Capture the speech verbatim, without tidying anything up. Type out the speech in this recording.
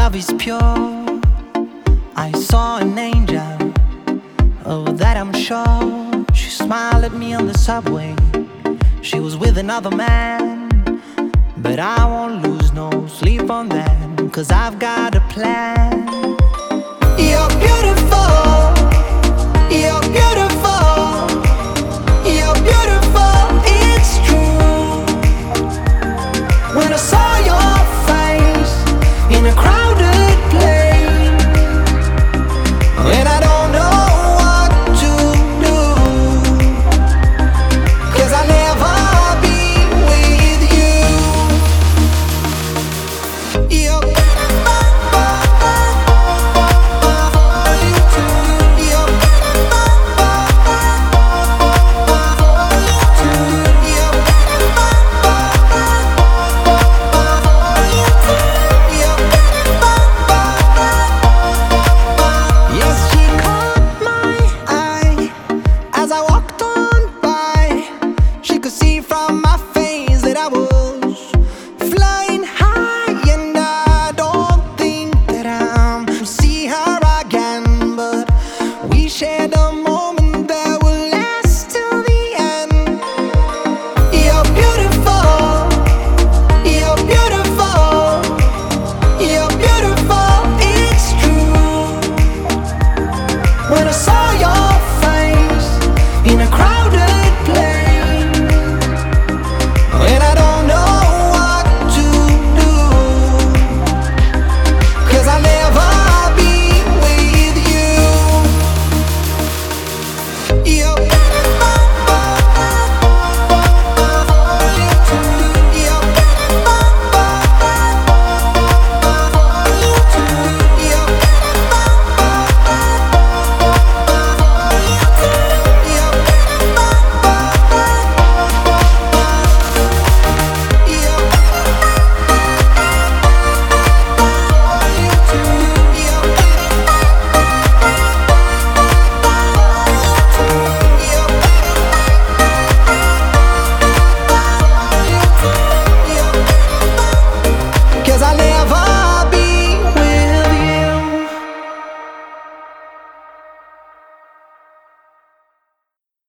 love is pure. I saw an angel, of that I'm sure. She smiled at me on the subway. She was with another man, but I won't lose no sleep on that, 'cause I've got a plan.